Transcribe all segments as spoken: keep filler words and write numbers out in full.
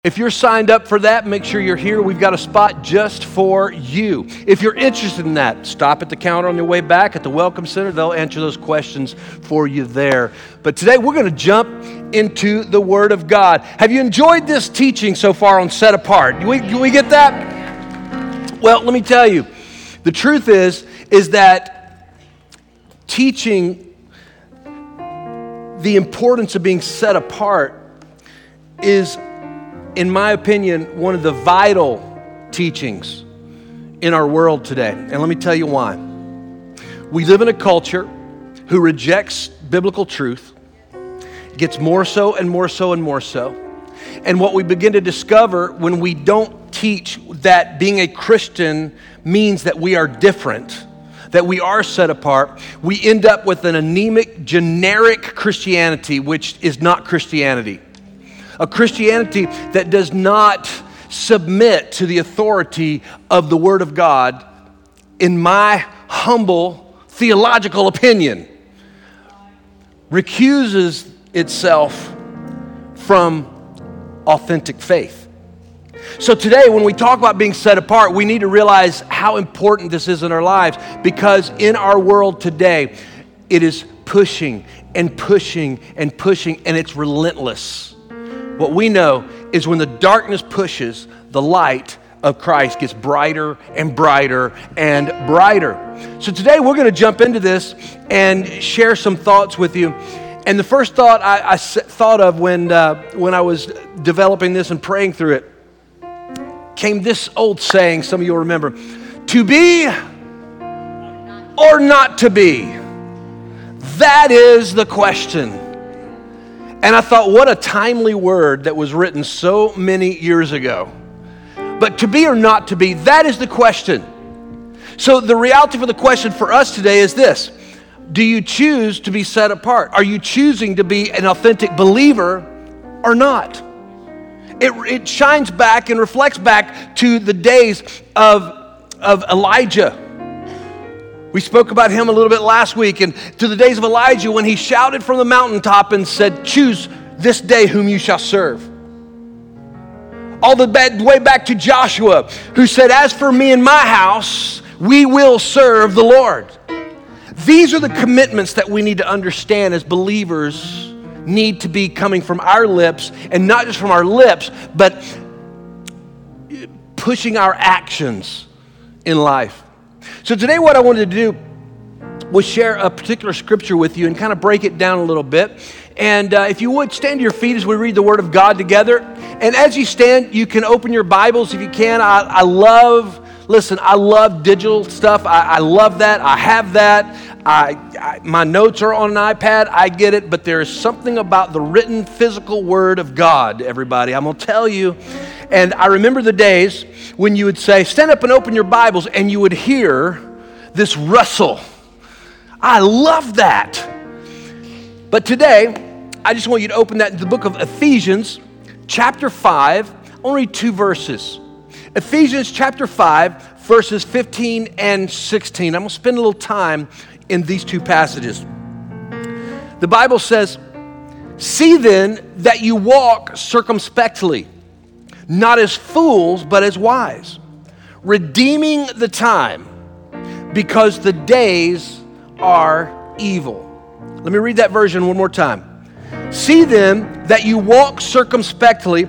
If you're signed up for that, make sure you're here. We've got a spot just for you. If you're interested in that, stop at the counter on your way back at the Welcome Center. They'll answer those questions for you there. But today we're going to jump into the Word of God. Have you enjoyed this teaching so far on Set Apart? Do we, do we get that? Well, let me tell you, the truth is, is that teaching the importance of being set apart is, in my opinion, one of the vital teachings in our world today. And let me tell you why. We live in a culture who rejects biblical truth, gets more so and more so and more so. And what we begin to discover when we don't teach that being a Christian means that we are different, that we are set apart, we end up with an anemic, generic Christianity, which is not Christianity. A Christianity that does not submit to the authority of the Word of God, in my humble theological opinion, recuses itself from authentic faith. So today, when we talk about being set apart, we need to realize how important this is in our lives, because in our world today, it is pushing and pushing and pushing, and it's relentless. What we know is when the darkness pushes, the light of Christ gets brighter and brighter and brighter. So today we're going to jump into this and share some thoughts with you. And the first thought I, I thought of when, uh, when I was developing this and praying through it came this old saying, some of you will remember, to be or not to be? That is the question. And I thought, what a timely word that was written so many years ago. But to be or not to be, that is the question. So the reality for the question for us today is this. Do you choose to be set apart? Are you choosing to be an authentic believer or not? It, it shines back and reflects back to the days of, of Elijah. We spoke about him a little bit last week, and to the days of Elijah when he shouted from the mountaintop and said, choose this day whom you shall serve. All the way back to Joshua, who said, as for me and my house, we will serve the Lord. These are the commitments that we need to understand as believers need to be coming from our lips, and not just from our lips, but pushing our actions in life. So today what I wanted to do was share a particular scripture with you and kind of break it down a little bit. And uh, if you would, stand to your feet as we read the Word of God together. And as you stand, you can open your Bibles if you can. I, I love, listen, I love digital stuff. I, I love that. I have that. I, I, my notes are on an iPad. I get it. But there is something about the written, physical Word of God, everybody. I'm going to tell you. And I remember the days when you would say, stand up and open your Bibles, and you would hear this rustle. I love that. But today, I just want you to open that in the book of Ephesians, chapter five. Only two verses. Ephesians chapter five, verses fifteen and sixteen. I'm going to spend a little time in these two passages. The Bible says, see then that you walk circumspectly, not as fools, but as wise, redeeming the time, because the days are evil. Let me read that version one more time. See then that you walk circumspectly,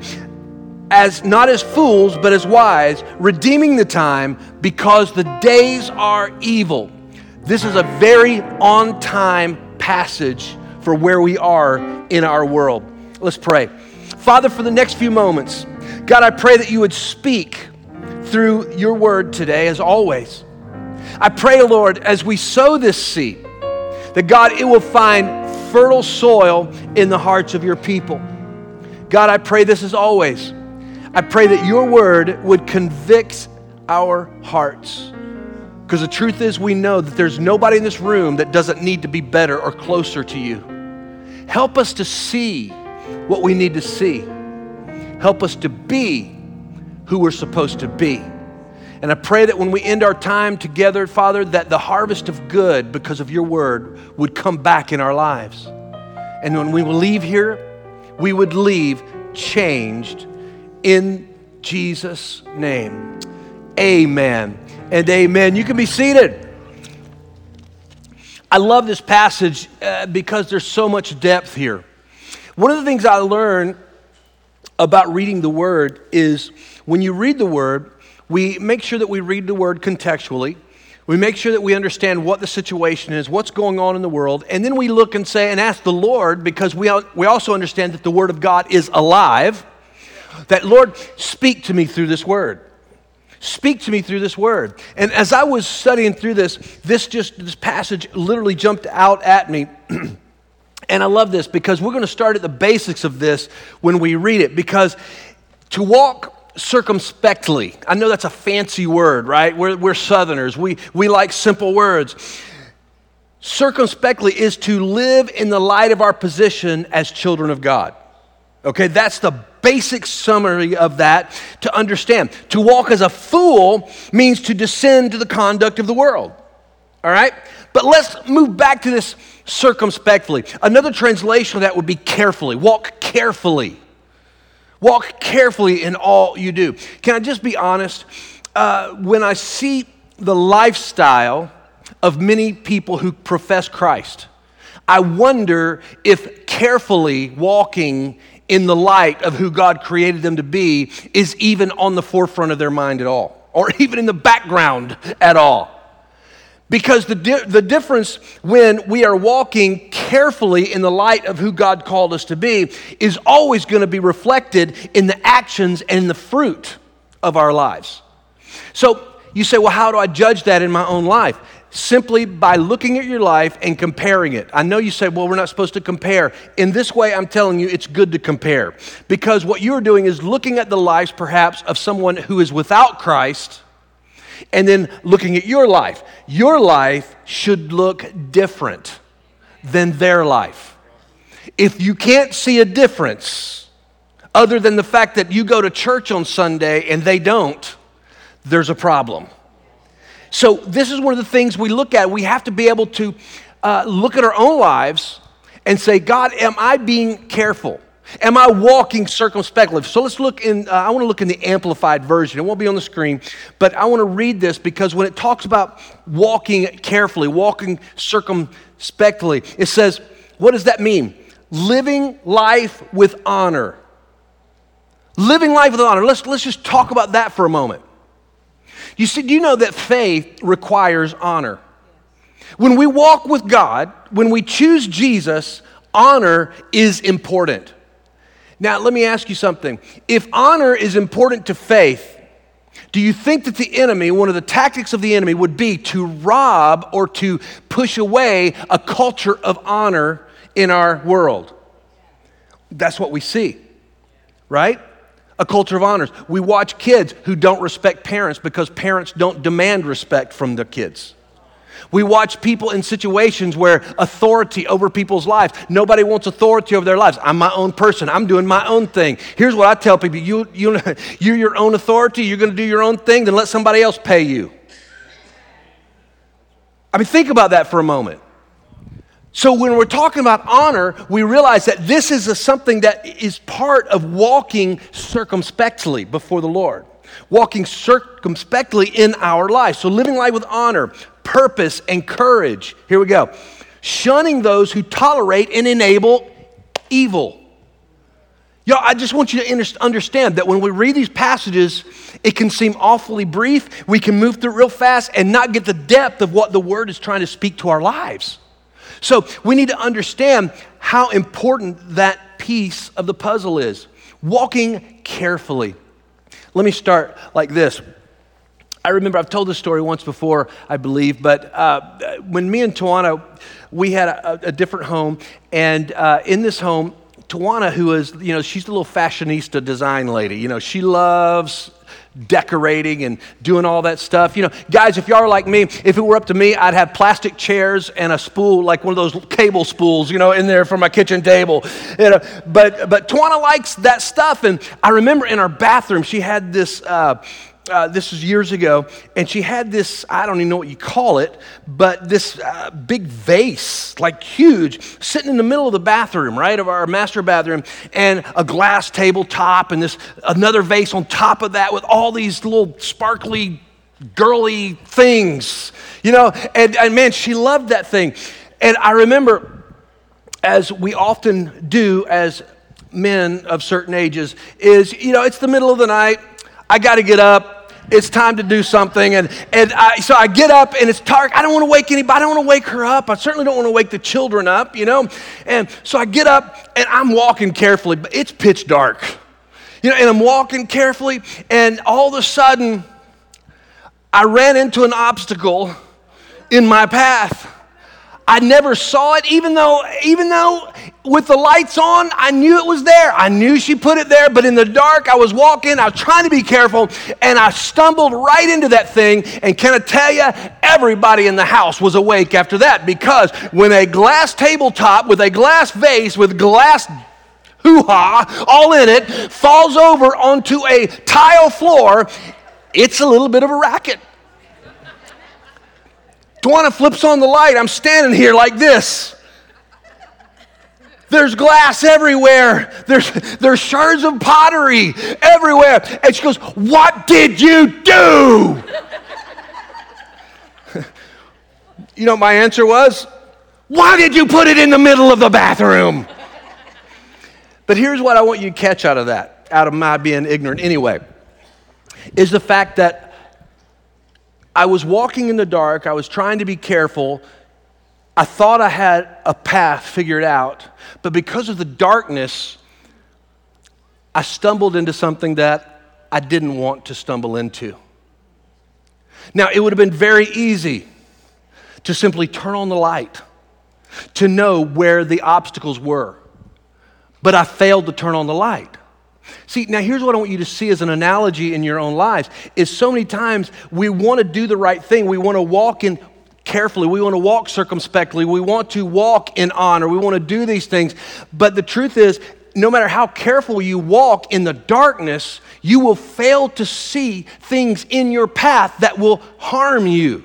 as not as fools, but as wise, redeeming the time, because the days are evil. This is a very on-time passage for where we are in our world. Let's pray. Father, for the next few moments, God, I pray that you would speak through your word today, as always. I pray, Lord, as we sow this seed, that God, it will find fertile soil in the hearts of your people. God, I pray this as always. I pray that your word would convict our hearts. Because the truth is, we know that there's nobody in this room that doesn't need to be better or closer to you. Help us to see what we need to see. Help us to be who we're supposed to be. And I pray that when we end our time together, Father, that the harvest of good because of your word would come back in our lives. And when we leave here, we would leave changed in Jesus' name. Amen and amen. You can be seated. I love this passage uh, because there's so much depth here. One of the things I learned about reading the Word is when you read the Word, we make sure that we read the Word contextually. We make sure that we understand what the situation is, what's going on in the world, and then we look and say and ask the Lord, because we we also understand that the Word of God is alive, that Lord, speak to me through this Word. Speak to me through this Word. And as I was studying through this, this just this passage literally jumped out at me. And I love this because we're going to start at the basics of this when we read it, because to walk circumspectly, I know that's a fancy word, right? We're, we're Southerners. We, we like simple words. Circumspectly is to live in the light of our position as children of God. Okay, that's the basic summary of that to understand. To walk as a fool means to descend to the conduct of the world. All right? But let's move back to this circumspectly. Another translation of that would be carefully. Walk carefully. Walk carefully in all you do. Can I just be honest? Uh, when I see the lifestyle of many people who profess Christ, I wonder if carefully walking in the light of who God created them to be is even on the forefront of their mind at all, or even in the background at all. Because the di- the difference when we are walking carefully in the light of who God called us to be is always going to be reflected in the actions and the fruit of our lives. So you say, well, how do I judge that in my own life? Simply by looking at your life and comparing it. I know you say, well, we're not supposed to compare. In this way, I'm telling you, it's good to compare. Because what you're doing is looking at the lives, perhaps, of someone who is without Christ, and then looking at your life. Your life should look different than their life. If you can't see a difference, other than the fact that you go to church on Sunday and they don't, there's a problem. So this is one of the things we look at. We have to be able to uh, look at our own lives and say, God, am I being careful? Am I walking circumspectly? So let's look in, uh, I want to look in the Amplified Version. It won't be on the screen, but I want to read this because when it talks about walking carefully, walking circumspectly, it says, what does that mean? Living life with honor. Living life with honor. Let's, let's just talk about that for a moment. You see, do you know that faith requires honor? When we walk with God, when we choose Jesus, honor is important. Now, let me ask you something. If honor is important to faith, do you think that the enemy, one of the tactics of the enemy would be to rob or to push away a culture of honor in our world? That's what we see, right? A culture of honors. We watch kids who don't respect parents because parents don't demand respect from their kids. We watch people in situations where authority over people's lives. Nobody wants authority over their lives. I'm my own person. I'm doing my own thing. Here's what I tell people. You, you, you're your own authority. You're going to do your own thing. Then let somebody else pay you. I mean, think about that for a moment. So when we're talking about honor, we realize that this is a, something that is part of walking circumspectly before the Lord. Walking circumspectly in our life. So living life with honor, purpose, and courage. Here we go. Shunning those who tolerate and enable evil. Y'all, I just want you to understand that when we read these passages, it can seem awfully brief. We can move through it real fast and not get the depth of what the Word is trying to speak to our lives. So we need to understand how important that piece of the puzzle is. Walking carefully. Let me start like this. I remember I've told this story once before, I believe, but uh, when me and Tawana, we had a, a different home, and uh, in this home, Tawana, who is, you know, she's the little fashionista design lady. You know, she loves decorating and doing all that stuff. You know, guys, if y'all are like me, if it were up to me, I'd have plastic chairs and a spool, like one of those cable spools, you know, in there for my kitchen table. You know, but but Tawana likes that stuff, and I remember in our bathroom she had this. Uh, Uh, this was years ago, and she had this, I don't even know what you call it, but this uh, big vase, like huge, sitting in the middle of the bathroom, right, of our master bathroom, and a glass tabletop, and this another vase on top of that with all these little sparkly, girly things, you know, and, and man, she loved that thing. And I remember, as we often do as men of certain ages, is, you know, it's the middle of the night, I got to get up. It's time to do something. And, and I, so I get up, and it's dark. I don't want to wake anybody. I don't want to wake her up. I certainly don't want to wake the children up, you know. And so I get up, and I'm walking carefully, but it's pitch dark. You know, and I'm walking carefully, and all of a sudden, I ran into an obstacle in my path. I never saw it, even though, even though with the lights on, I knew it was there. I knew she put it there, but in the dark, I was walking, I was trying to be careful, and I stumbled right into that thing, and can I tell you, everybody in the house was awake after that, because when a glass tabletop with a glass vase with glass hoo-ha all in it falls over onto a tile floor, it's a little bit of a racket. Tawana flips on the light. I'm standing here like this. There's glass everywhere. There's, there's shards of pottery everywhere. And she goes, "What did you do?" You know what my answer was? "Why did you put it in the middle of the bathroom?" But here's what I want you to catch out of that, out of my being ignorant anyway, is the fact that I was walking in the dark. I was trying to be careful. I thought I had a path figured out, but because of the darkness, I stumbled into something that I didn't want to stumble into. Now, it would have been very easy to simply turn on the light, to know where the obstacles were, but I failed to turn on the light. See, now here's what I want you to see as an analogy in your own lives, is so many times we want to do the right thing. We want to walk in carefully. We want to walk circumspectly. We want to walk in honor. We want to do these things. But the truth is, no matter how careful you walk in the darkness, you will fail to see things in your path that will harm you.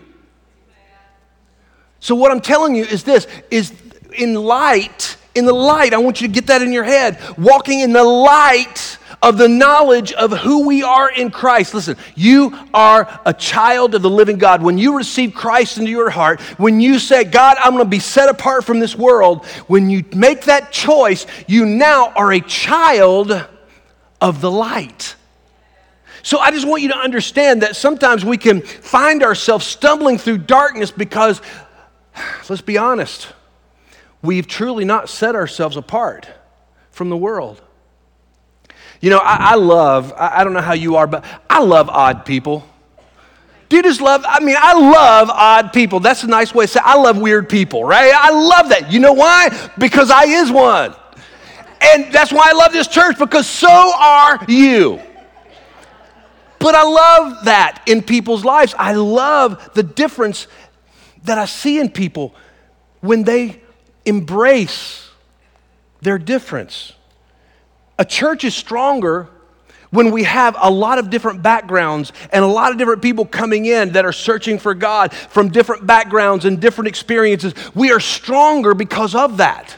So what I'm telling you is this, is in light, in the light, I want you to get that in your head, walking in the light of the knowledge of who we are in Christ. Listen, you are a child of the living God. When you receive Christ into your heart, when you say, "God, I'm going to be set apart from this world," when you make that choice, you now are a child of the light. So I just want you to understand that sometimes we can find ourselves stumbling through darkness because, let's be honest, we've truly not set ourselves apart from the world. You know, I, I love, I, I don't know how you are, but I love odd people. Do you just love, I mean, I love odd people. That's a nice way to say, I love weird people, right? I love that. You know why? Because I is one. And that's why I love this church, because so are you. But I love that in people's lives. I love the difference that I see in people when they embrace their difference. A church is stronger when we have a lot of different backgrounds and a lot of different people coming in that are searching for God from different backgrounds and different experiences. We are stronger because of that.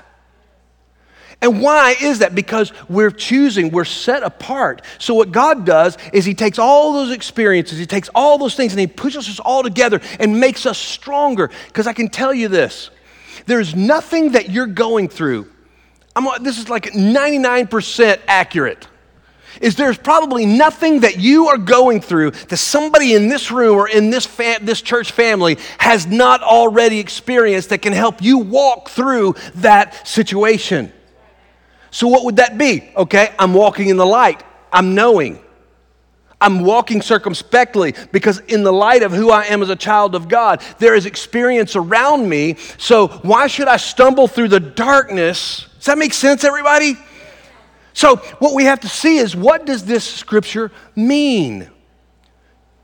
And why is that? Because we're choosing, we're set apart. So what God does is He takes all those experiences, He takes all those things, and He pushes us all together and makes us stronger. Because I can tell you this, there's nothing that you're going through, I'm, this is like ninety-nine percent accurate, is there's probably nothing that you are going through that somebody in this room or in this fam- this church family has not already experienced that can help you walk through that situation. So what would that be? Okay, I'm walking in the light. I'm knowing. I'm walking circumspectly because in the light of who I am as a child of God, there is experience around me. So why should I stumble through the darkness? Does that make sense, everybody? So what we have to see is, what does this scripture mean?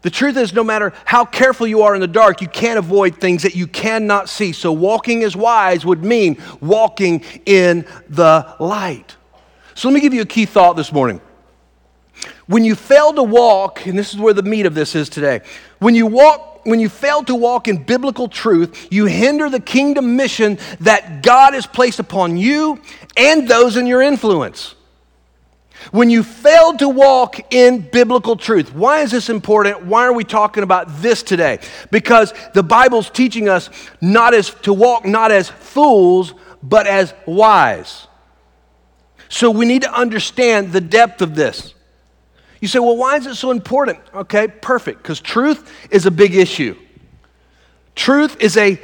The truth is, no matter how careful you are in the dark, you can't avoid things that you cannot see. So walking as wise would mean walking in the light. So let me give you a key thought this morning. When you fail to walk, and this is where the meat of this is today, when you walk, when you fail to walk in biblical truth, you hinder the kingdom mission that God has placed upon you and those in your influence. When you fail to walk in biblical truth. Why is this important? Why are we talking about this today? Because the Bible's teaching us not as to walk not as fools, but as wise. So we need to understand the depth of this. You say, well, why is it so important? Okay, perfect, because truth is a big issue. Truth is a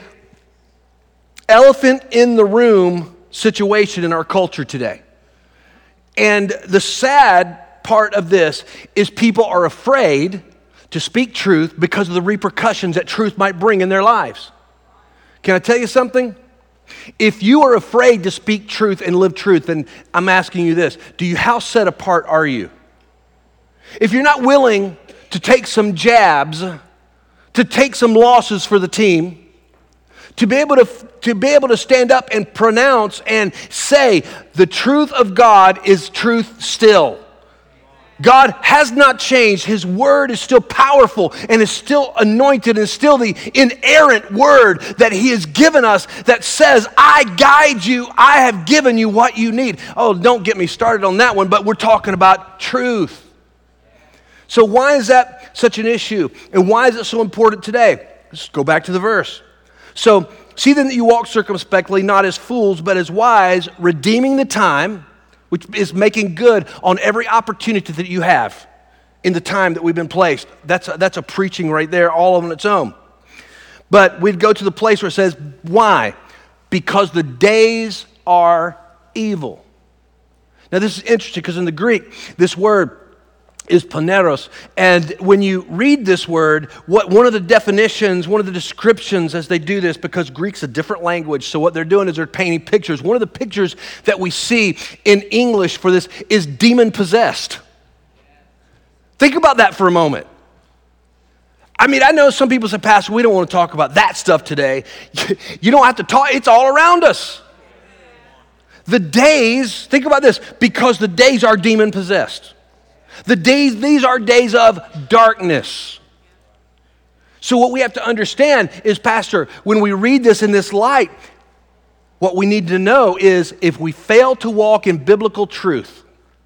elephant in the room situation in our culture today. And the sad part of this is people are afraid to speak truth because of the repercussions that truth might bring in their lives. Can I tell you something? If you are afraid to speak truth and live truth, then I'm asking you this, do you, how set apart are you? If you're not willing to take some jabs, to take some losses for the team, to be able to, to be able to stand up and pronounce and say the truth of God is truth still. God has not changed. His word is still powerful and is still anointed and still the inerrant word that he has given us that says, I guide you, I have given you what you need. Oh, don't get me started on that one, but we're talking about truth. So why is that such an issue? And why is it so important today? Let's go back to the verse. So, see then that you walk circumspectly, not as fools, but as wise, redeeming the time, which is making good on every opportunity that you have in the time that we've been placed. That's a, that's a preaching right there, all on its own. But we'd go to the place where it says, why? Because the days are evil. Now, this is interesting because in the Greek, this word is poneros. And when you read this word, what one of the definitions, one of the descriptions as they do this, because Greek's a different language, so what they're doing is they're painting pictures. One of the pictures that we see in English for this is demon-possessed. Think about that for a moment. I mean, I know some people say, Pastor, we don't want to talk about that stuff today. You don't have to talk, it's all around us. The days, think about this, because the days are demon-possessed. The days, these are days of darkness. So what we have to understand is, Pastor, when we read this in this light, what we need to know is if we fail to walk in biblical truth,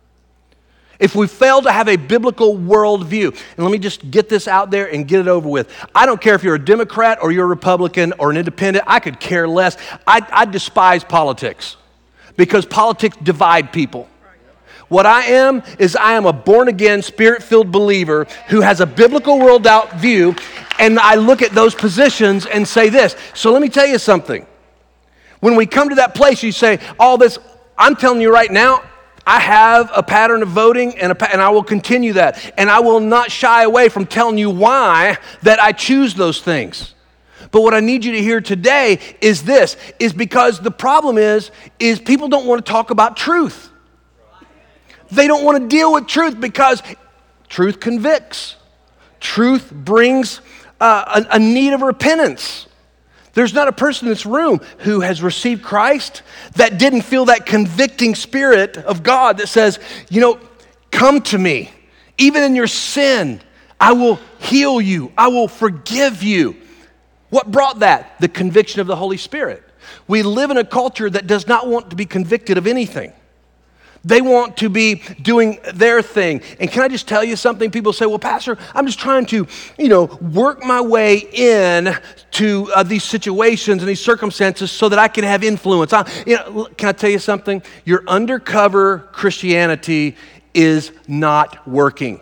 if we fail to have a biblical worldview, and let me just get this out there and get it over with. I don't care if you're a Democrat or you're a Republican or an independent. I could care less. I, I despise politics because politics divide people. What I am is I am a born-again, spirit-filled believer who has a biblical world-out view, and I look at those positions and say this. So let me tell you something. When we come to that place, you say, all this, I'm telling you right now, I have a pattern of voting, and, a, and I will continue that. And I will not shy away from telling you why that I choose those things. But what I need you to hear today is this, is because the problem is, is people don't want to talk about truth. They don't want to deal with truth because truth convicts. Truth brings uh, a, a need of repentance. There's not a person in this room who has received Christ that didn't feel that convicting spirit of God that says, you know, come to me. Even in your sin, I will heal you. I will forgive you. What brought that? The conviction of the Holy Spirit. We live in a culture that does not want to be convicted of anything. They want to be doing their thing. And can I just tell you something? People say, well, Pastor, I'm just trying to, you know, work my way in to uh, these situations and these circumstances so that I can have influence. I, you know, can I tell you something? Your undercover Christianity is not working.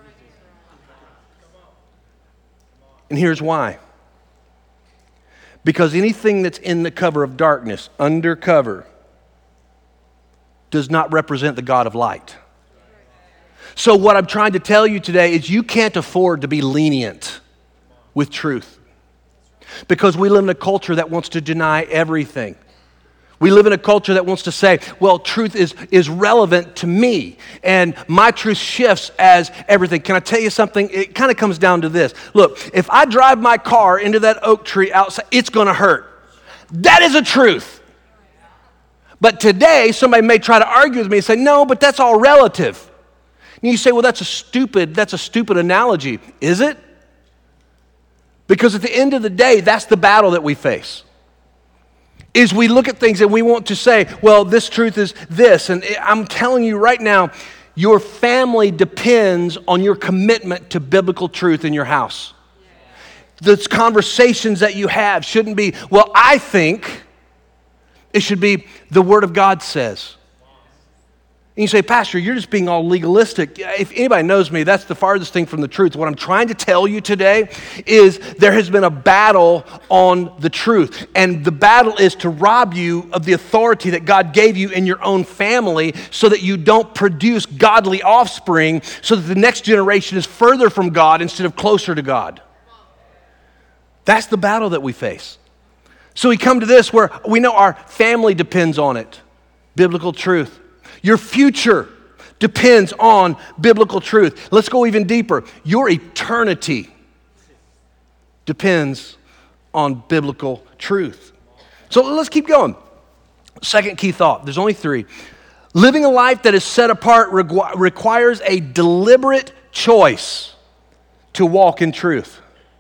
And here's why. Because anything that's in the cover of darkness, undercover, does not represent the God of light. So what I'm trying to tell you today is you can't afford to be lenient with truth. Because we live in a culture that wants to deny everything. We live in a culture that wants to say, well, truth is, is relevant to me, and my truth shifts as everything. Can I tell you something? It kind of comes down to this. Look, if I drive my car into that oak tree outside, it's going to hurt. That is a truth. But today, somebody may try to argue with me and say, no, but that's all relative. And you say, well, that's a stupid, that's a stupid analogy. Is it? Because at the end of the day, that's the battle that we face. Is we look at things and we want to say, well, this truth is this. And I'm telling you right now, your family depends on your commitment to biblical truth in your house. The conversations that you have shouldn't be, well, I think. It should be, the Word of God says. And you say, Pastor, you're just being all legalistic. If anybody knows me, that's the farthest thing from the truth. What I'm trying to tell you today is there has been a battle on the truth. And the battle is to rob you of the authority that God gave you in your own family so that you don't produce godly offspring, so that the next generation is further from God instead of closer to God. That's the battle that we face. So we come to this where we know our family depends on it, biblical truth. Your future depends on biblical truth. Let's go even deeper. Your eternity depends on biblical truth. So let's keep going. Second key thought. There's only three. Living a life that is set apart requ- requires a deliberate choice to walk in truth.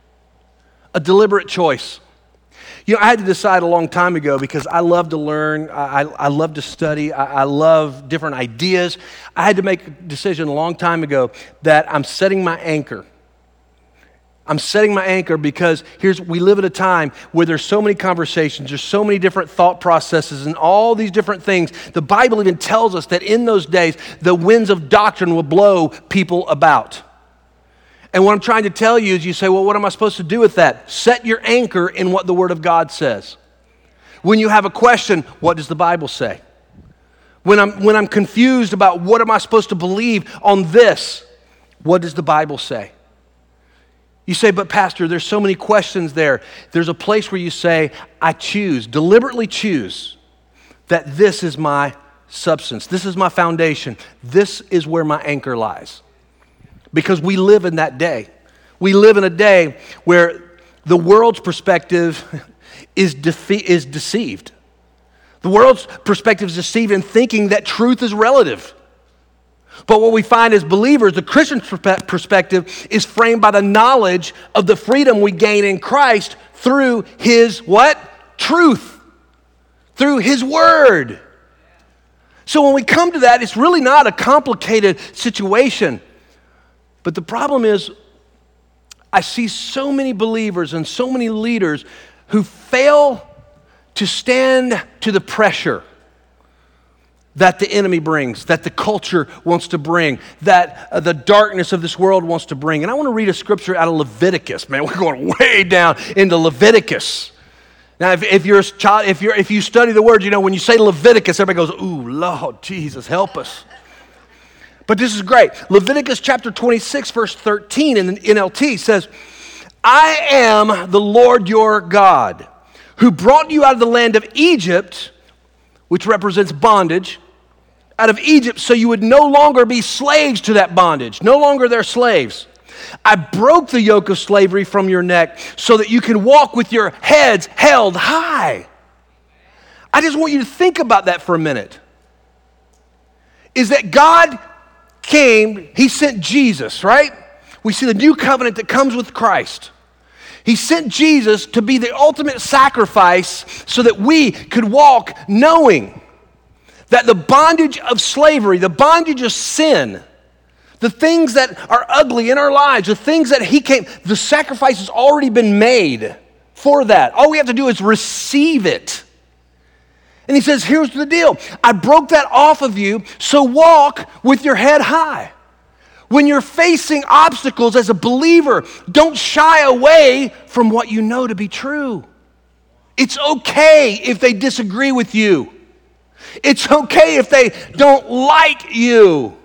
A deliberate choice. You know, I had to decide a long time ago because I love to learn, I, I love to study, I, I love different ideas. I had to make a decision a long time ago that I'm setting my anchor. I'm setting my anchor because here's, we live at a time where there's so many conversations, there's so many different thought processes and all these different things. The Bible even tells us that in those days, the winds of doctrine will blow people about. And what I'm trying to tell you is you say, well, what am I supposed to do with that? Set your anchor in what the Word of God says. When you have a question, what does the Bible say? When I'm, when I'm confused about what am I supposed to believe on this, what does the Bible say? You say, but Pastor, there's so many questions there. There's a place where you say, I choose, deliberately choose that this is my substance. This is my foundation. This is where my anchor lies. Because we live in that day. We live in a day where the world's perspective is, defe- is deceived. The world's perspective is deceived in thinking that truth is relative. But what we find as believers, the Christian perspe- perspective is framed by the knowledge of the freedom we gain in Christ through His what? Truth. Through His Word. So when we come to that, it's really not a complicated situation. But the problem is, I see so many believers and so many leaders who fail to stand to the pressure that the enemy brings, that the culture wants to bring, that uh, the darkness of this world wants to bring. And I want to read a scripture out of Leviticus. Man, we're going way down into Leviticus. Now, if, if you're a child, if you're if you study the word, you know when you say Leviticus, everybody goes, "Ooh, Lord Jesus, help us." But this is great. Leviticus chapter twenty-six, verse thirteen in the N L T says, I am the Lord your God, who brought you out of the land of Egypt, which represents bondage, out of Egypt so you would no longer be slaves to that bondage, no longer their slaves. I broke the yoke of slavery from your neck so that you can walk with your heads held high. I just want you to think about that for a minute. Is that God came, He sent Jesus, right? We see the new covenant that comes with Christ. He sent Jesus to be the ultimate sacrifice so that we could walk knowing that the bondage of slavery, the bondage of sin, the things that are ugly in our lives, the things that He came, the sacrifice has already been made for that. All we have to do is receive it. And He says, here's the deal. I broke that off of you, so walk with your head high. When you're facing obstacles as a believer, don't shy away from what you know to be true. It's okay if they disagree with you. It's okay if they don't like you.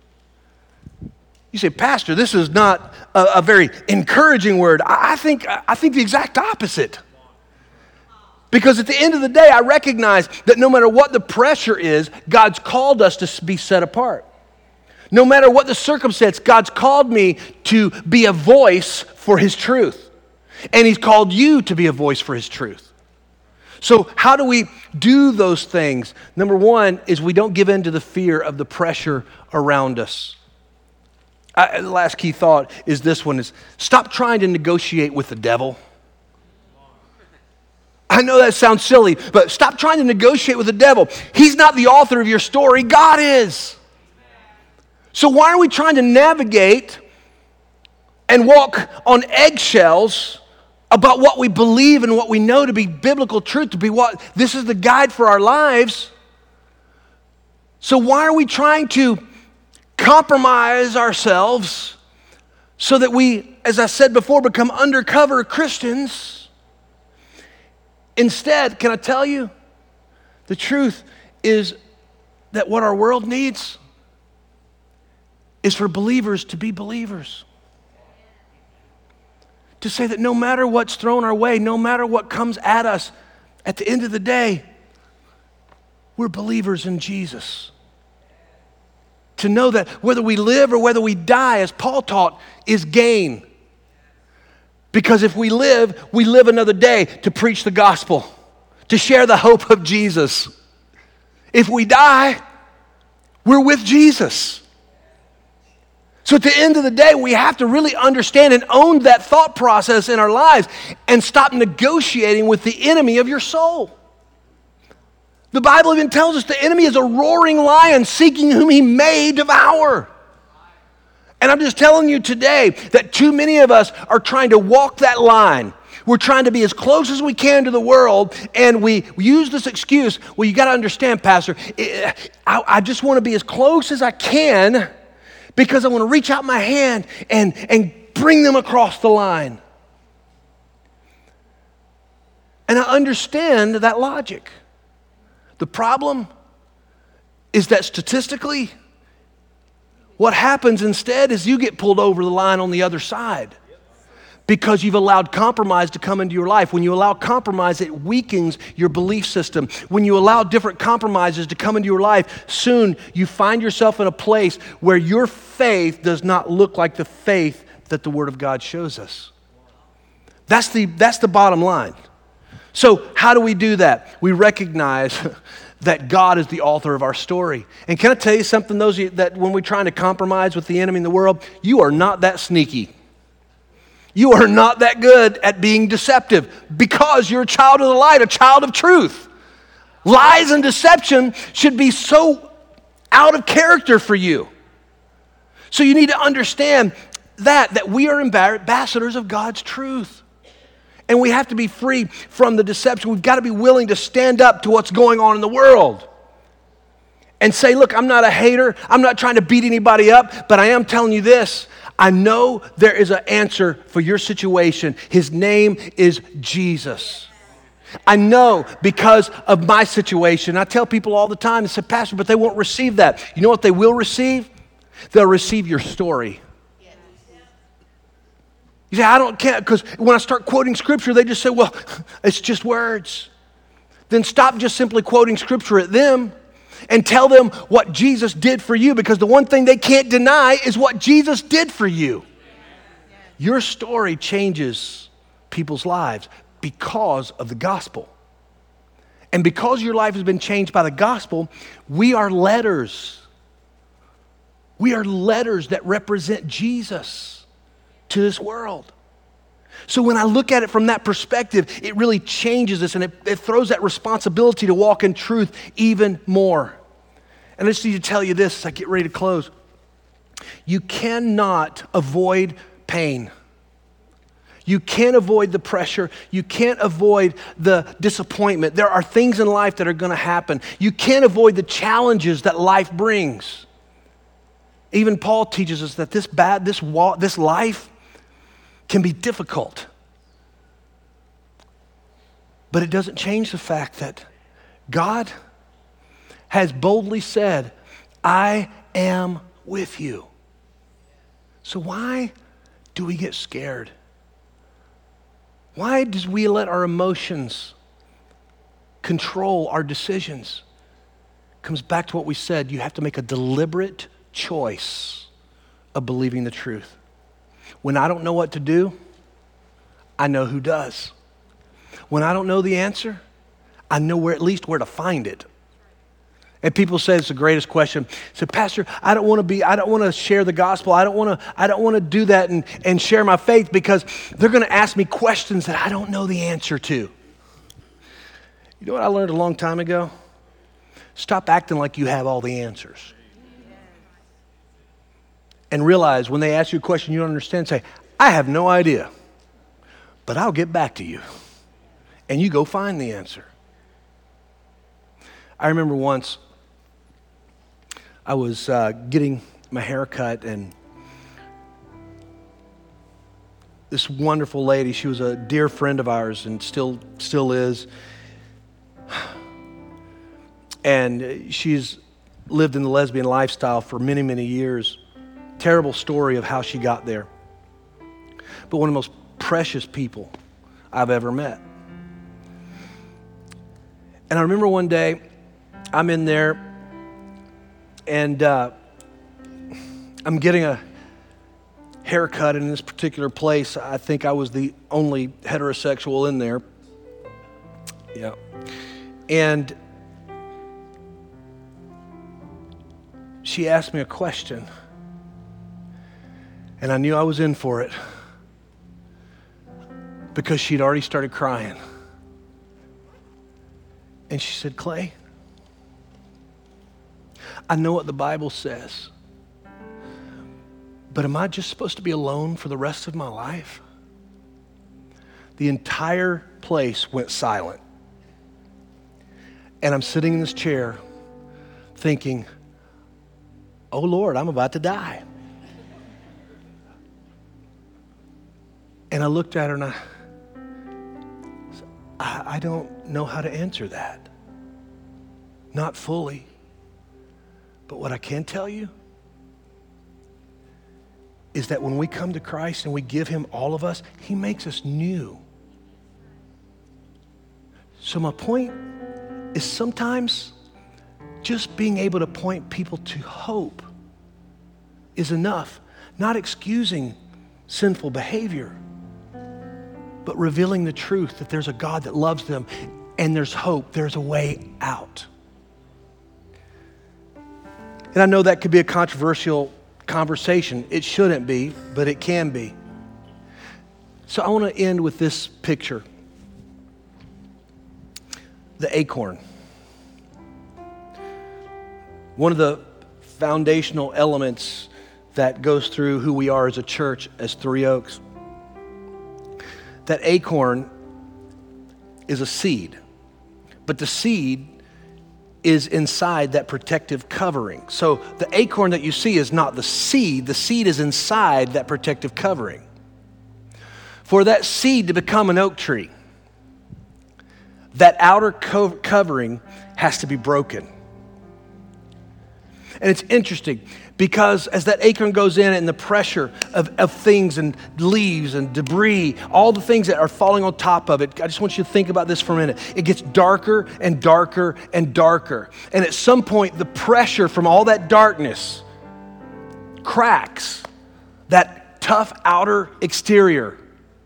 You say, Pastor, this is not a, a very encouraging word. I, I think, I think the exact opposite. Because at the end of the day, I recognize that no matter what the pressure is, God's called us to be set apart. No matter what the circumstance, God's called me to be a voice for His truth. And He's called you to be a voice for His truth. So how do we do those things? Number one is we don't give in to the fear of the pressure around us. I, the last key thought is this one is stop trying to negotiate with the devil. I know that sounds silly, but stop trying to negotiate with the devil. He's not the author of your story. God is. So why are we trying to navigate and walk on eggshells about what we believe and what we know to be biblical truth, to be what this is the guide for our lives? So why are we trying to compromise ourselves so that we, as I said before, become undercover Christians? Instead, can I tell you, the truth is that what our world needs is for believers to be believers. To say that no matter what's thrown our way, no matter what comes at us, at the end of the day, we're believers in Jesus. To know that whether we live or whether we die, as Paul taught, is gain. Because if we live, we live another day to preach the gospel, to share the hope of Jesus. If we die, we're with Jesus. So at the end of the day, we have to really understand and own that thought process in our lives and stop negotiating with the enemy of your soul. The Bible even tells us the enemy is a roaring lion seeking whom he may devour. And I'm just telling you today that too many of us are trying to walk that line. We're trying to be as close as we can to the world, and we use this excuse, well, you got to understand, Pastor, I, I just want to be as close as I can because I want to reach out my hand and, and bring them across the line. And I understand that logic. The problem is that statistically, what happens instead is you get pulled over the line on the other side because you've allowed compromise to come into your life. When you allow compromise, it weakens your belief system. When you allow different compromises to come into your life, soon you find yourself in a place where your faith does not look like the faith that the Word of God shows us. That's the, that's the bottom line. So how do we do that? We recognize that God is the author of our story. And can I tell you something, those of you that when we're trying to compromise with the enemy in the world, you are not that sneaky. You are not that good at being deceptive because you're a child of the light, a child of truth. Lies and deception should be so out of character for you. So you need to understand that, that we are ambassadors of God's truth. And we have to be free from the deception. We've got to be willing to stand up to what's going on in the world and say, look, I'm not a hater. I'm not trying to beat anybody up, but I am telling you this. I know there is an answer for your situation. His name is Jesus. I know because of my situation. I tell people all the time, they say, Pastor, but they won't receive that. You know what they will receive? They'll receive your story. You say, I don't care, because when I start quoting Scripture, they just say, well, it's just words. Then stop just simply quoting Scripture at them and tell them what Jesus did for you, because the one thing they can't deny is what Jesus did for you. Your story changes people's lives because of the gospel. And because your life has been changed by the gospel, we are letters. We are letters that represent Jesus to this world. So when I look at it from that perspective, it really changes us, and it, it throws that responsibility to walk in truth even more. And I just need to tell you this as I get ready to close. You cannot avoid pain. You can't avoid the pressure. You can't avoid the disappointment. There are things in life that are going to happen. You can't avoid the challenges that life brings. Even Paul teaches us that this bad, this wa- this life can be difficult. But it doesn't change the fact that God has boldly said, I am with you. So why do we get scared? Why do we let our emotions control our decisions. Comes back to what we said. You have to make a deliberate choice of believing the truth. When I don't know what to do, I know who does. When I don't know the answer, I know where at least where to find it. And people say it's the greatest question. So, Pastor, I don't want to be, I don't want to share the gospel. I don't want to, I don't want to do that and, and share my faith because they're going to ask me questions that I don't know the answer to. You know what I learned a long time ago? Stop acting like you have all the answers. And realize when they ask you a question you don't understand, say, I have no idea, but I'll get back to you. And you go find the answer. I remember once I was uh, getting my hair cut, and this wonderful lady, she was a dear friend of ours and still still is. And she's lived in the lesbian lifestyle for many, many years. Terrible story of how she got there. But one of the most precious people I've ever met. And I remember one day, I'm in there, and uh, I'm getting a haircut in this particular place. I think I was the only heterosexual in there. Yeah. And she asked me a question, and I knew I was in for it because she'd already started crying. And she said, Clay, I know what the Bible says, but am I just supposed to be alone for the rest of my life? The entire place went silent. And I'm sitting in this chair thinking, oh Lord, I'm about to die. And I looked at her and I, I, I don't know how to answer that. Not fully. But what I can tell you is that when we come to Christ and we give him all of us, he makes us new. So my point is sometimes just being able to point people to hope is enough. Not excusing sinful behavior, but revealing the truth that there's a God that loves them and there's hope, there's a way out. And I know that could be a controversial conversation. It shouldn't be, but it can be. So I want to end with this picture. The acorn. One of the foundational elements that goes through who we are as a church, as Three Oaks. That acorn is a seed, but the seed is inside that protective covering. So the acorn that you see is not the seed. The seed is inside that protective covering. For that seed to become an oak tree, that outer co- covering has to be broken. And it's interesting because as that acorn goes in and the pressure of, of things and leaves and debris, all the things that are falling on top of it, I just want you to think about this for a minute. It gets darker and darker and darker. And at some point, the pressure from all that darkness cracks that tough outer exterior.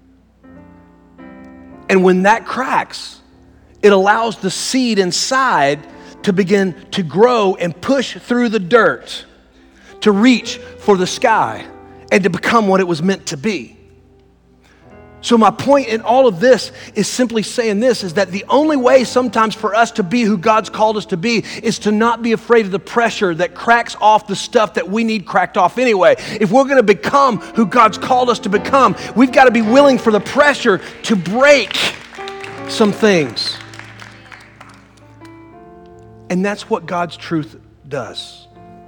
And when that cracks, it allows the seed inside to begin to grow and push through the dirt, to reach for the sky and to become what it was meant to be. So my point in all of this is simply saying this, is that the only way sometimes for us to be who God's called us to be is to not be afraid of the pressure that cracks off the stuff that we need cracked off anyway. If we're going to become who God's called us to become, we've got to be willing for the pressure to break some things. And that's what God's truth does.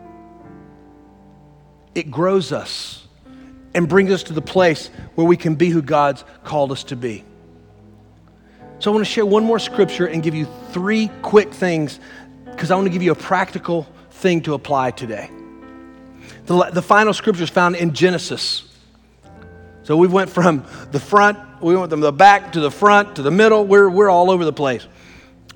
It grows us and brings us to the place where we can be who God's called us to be. So I want to share one more scripture and give you three quick things because I want to give you a practical thing to apply today. The, the final scripture is found in Genesis. So we went from the front, we went from the back to the front to the middle. We're, we're all over the place.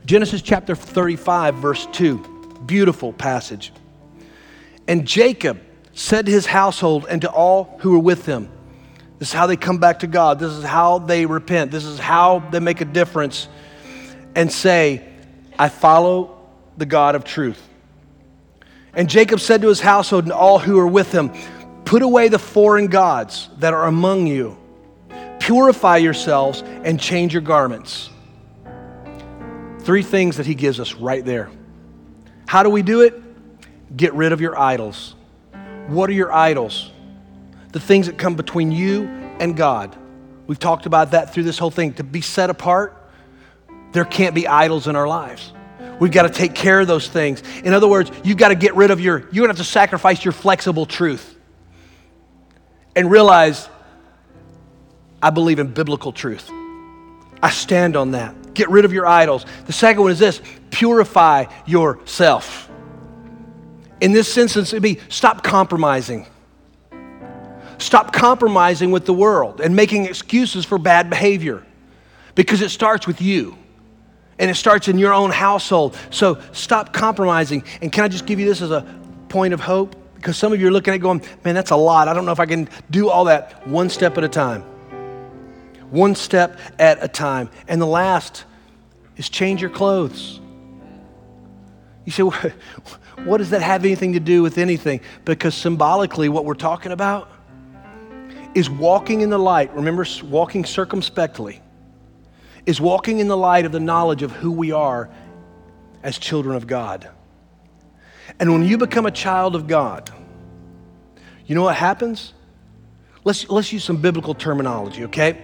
Genesis chapter thirty-five, verse two. Beautiful passage. And Jacob said to his household and to all who were with him, this is how they come back to God. This is how they repent. This is how they make a difference and say, I follow the God of truth. And Jacob said to his household and all who were with him, put away the foreign gods that are among you. Purify yourselves and change your garments. Three things that he gives us right there. How do we do it? Get rid of your idols. What are your idols? The things that come between you and God. We've talked about that through this whole thing. To be set apart, there can't be idols in our lives. We've got to take care of those things. In other words, you've got to get rid of your, you're going to have to sacrifice your flexible truth and realize, I believe in biblical truth. I stand on that. Get rid of your idols. The second one is this, purify yourself. In this instance, it'd be stop compromising. Stop compromising with the world and making excuses for bad behavior, because it starts with you. And it starts in your own household. So stop compromising. And can I just give you this as a point of hope? Because some of you are looking at it going, man, that's a lot. I don't know if I can do all that. One step at a time. One step at a time. And the last is change your clothes. You say, what does that have anything to do with anything? Because symbolically, what we're talking about is walking in the light. Remember, walking circumspectly. Is walking in the light of the knowledge of who we are as children of God. And when you become a child of God, you know what happens? Let's, let's use some biblical terminology, okay?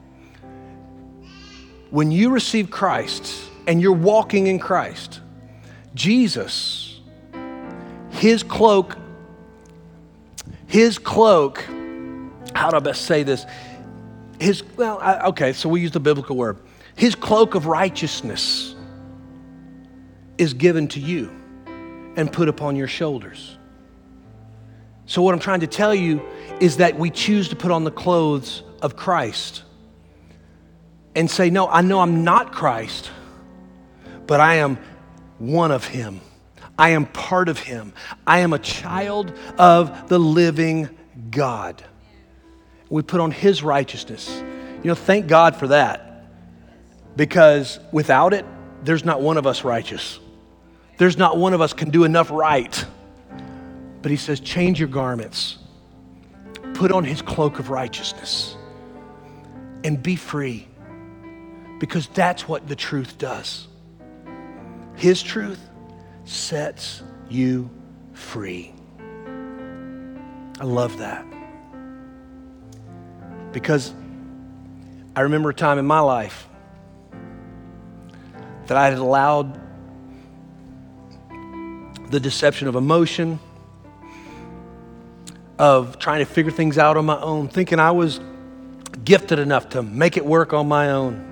When you receive Christ and you're walking in Christ, Jesus, his cloak, his cloak, how do I best say this? His, well, I, okay, so we use the biblical word. His cloak of righteousness is given to you and put upon your shoulders. So what I'm trying to tell you is that we choose to put on the clothes of Christ and say, no, I know I'm not Christ, but I am one of him. I am part of him. I am a child of the living God. We put on his righteousness. You know, thank God for that. Because without it, there's not one of us righteous. There's not one of us can do enough right. But he says, change your garments. Put on his cloak of righteousness. And be free. Because that's what the truth does. His truth sets you free. I love that. Because I remember a time in my life that I had allowed the deception of emotion, of trying to figure things out on my own, thinking I was gifted enough to make it work on my own.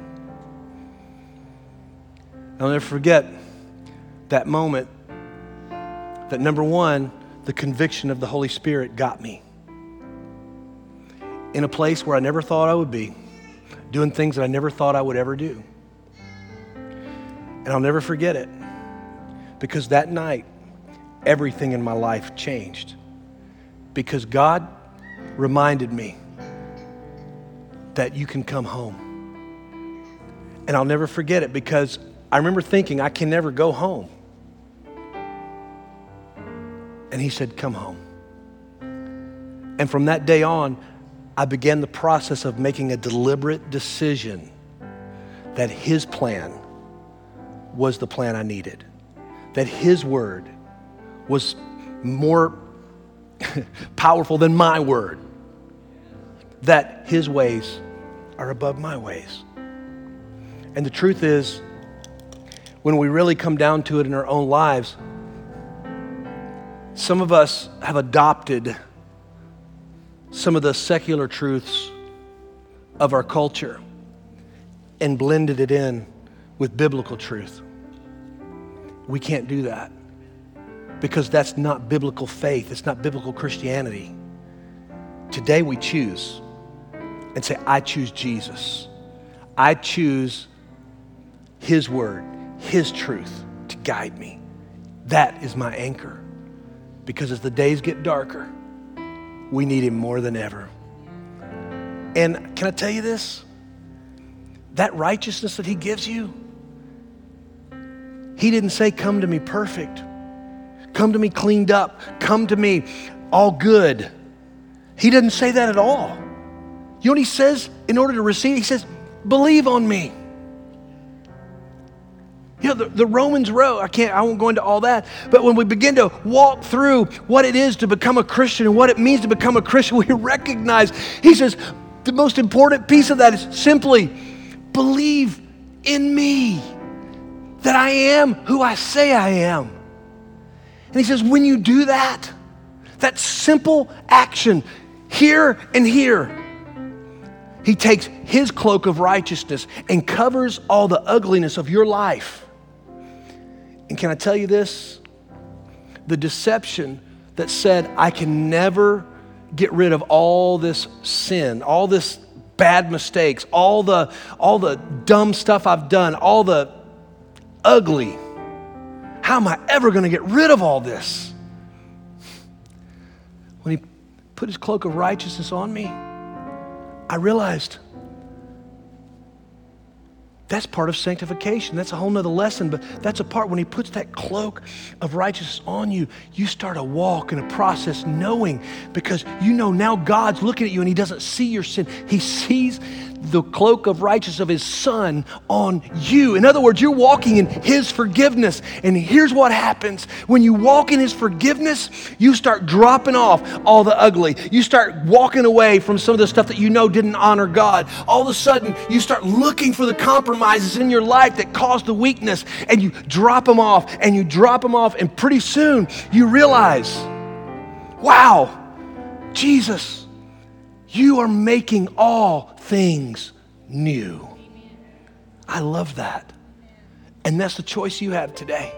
I'll never forget that moment that, number one, the conviction of the Holy Spirit got me in a place where I never thought I would be, doing things that I never thought I would ever do. And I'll never forget it, because that night, everything in my life changed. Because God reminded me that you can come home. And I'll never forget it, because I remember thinking, I can never go home. And he said, come home. And from that day on, I began the process of making a deliberate decision that his plan was the plan I needed. That his word was more powerful than my word. That his ways are above my ways. And the truth is, when we really come down to it in our own lives, some of us have adopted some of the secular truths of our culture and blended it in with biblical truth. We can't do that, because that's not biblical faith. It's not biblical Christianity. Today we choose and say, I choose Jesus. I choose his word, his truth to guide me. That is my anchor. Because as the days get darker, we need him more than ever. And can I tell you this? That righteousness that he gives you, he didn't say, come to me perfect. Come to me cleaned up. Come to me all good. He doesn't say that at all. You know what he says in order to receive? He says, believe on me. You know, the, the Romans road, I can't, I won't go into all that, but when we begin to walk through what it is to become a Christian and what it means to become a Christian, we recognize, he says, the most important piece of that is simply believe in me, that I am who I say I am. And he says, when you do that, that simple action, here and here, he takes his cloak of righteousness and covers all the ugliness of your life. And can I tell you this? The deception that said, I can never get rid of all this sin, all this bad mistakes, all the, all the dumb stuff I've done, all the ugly. How am I ever going to get rid of all this? When he put his cloak of righteousness on me, I realized that's part of sanctification. That's a whole nother lesson, but that's a part when he puts that cloak of righteousness on you, you start a walk and a process knowing, because you know now God's looking at you and he doesn't see your sin. He sees the cloak of righteousness of his son on you. In other words, you're walking in his forgiveness. And here's what happens. When you walk in his forgiveness, you start dropping off all the ugly. You start walking away from some of the stuff that you know didn't honor God. All of a sudden, you start looking for the compromises in your life that caused the weakness, and you drop them off, and you drop them off, and pretty soon you realize, wow, Jesus, you are making all things new. I love that. And that's the choice you have today.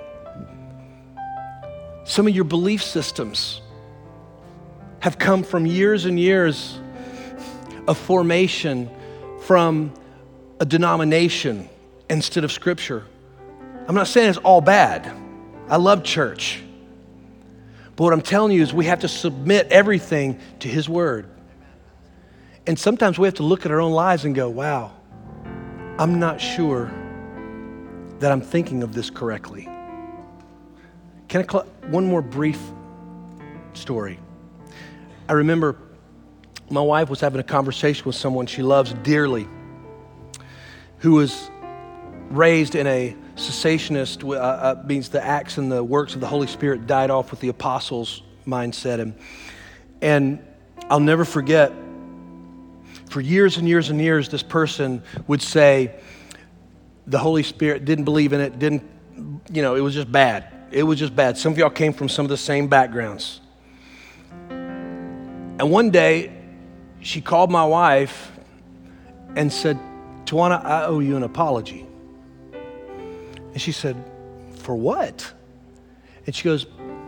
Some of your belief systems have come from years and years of formation from a denomination instead of Scripture. I'm not saying it's all bad. I love church. But what I'm telling you is we have to submit everything to his word. And sometimes we have to look at our own lives and go, wow, I'm not sure that I'm thinking of this correctly. Can I call one more brief story? I remember my wife was having a conversation with someone she loves dearly, who was raised in a cessationist, uh, uh, means the acts and the works of the Holy Spirit died off with the apostles' mindset. And, and I'll never forget, for years and years and years, this person would say the Holy Spirit, didn't believe in it, didn't, you know, it was just bad. It was just bad. Some of y'all came from some of the same backgrounds. And one day, she called my wife and said, Tawana, I owe you an apology. And she said, for what? And she goes,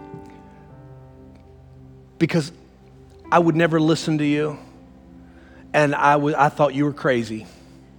because I would never listen to you. And I, w- I thought you were crazy.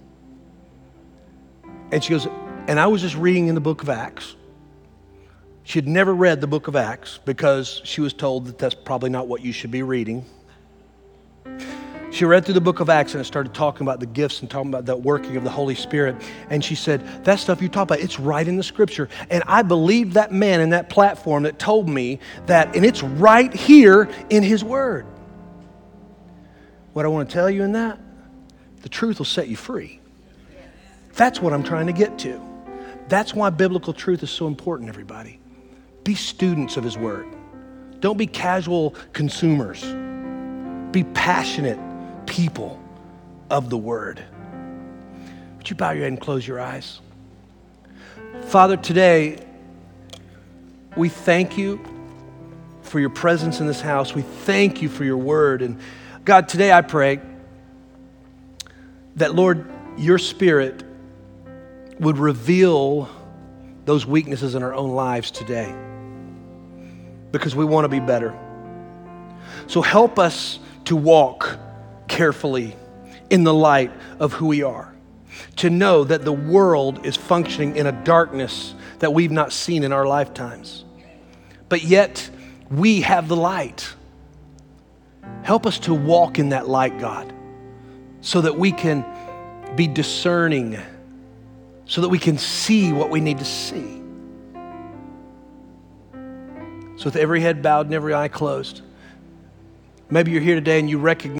And she goes, and I was just reading in the book of Acts. She had never read the book of Acts because she was told that that's probably not what you should be reading. She read through the book of Acts and it started talking about the gifts and talking about the working of the Holy Spirit. And she said, that stuff you talk about, it's right in the scripture. And I believed that man in that platform that told me that, and it's right here in his word. What I want to tell you in that, the truth will set you free. That's what I'm trying to get to. That's why biblical truth is so important, everybody. Be students of his word. Don't be casual consumers. Be passionate people of the word. Would you bow your head and close your eyes? Father, today, we thank you for your presence in this house. We thank you for your word. And God, today I pray that, Lord, your Spirit would reveal those weaknesses in our own lives today, because we want to be better. So help us to walk carefully in the light of who we are. to know that the world is functioning in a darkness that we've not seen in our lifetimes. But yet, we have the light. Help us to walk in that light, God, so that we can be discerning, so that we can see what we need to see. So with every head bowed and every eye closed, maybe you're here today and you recognize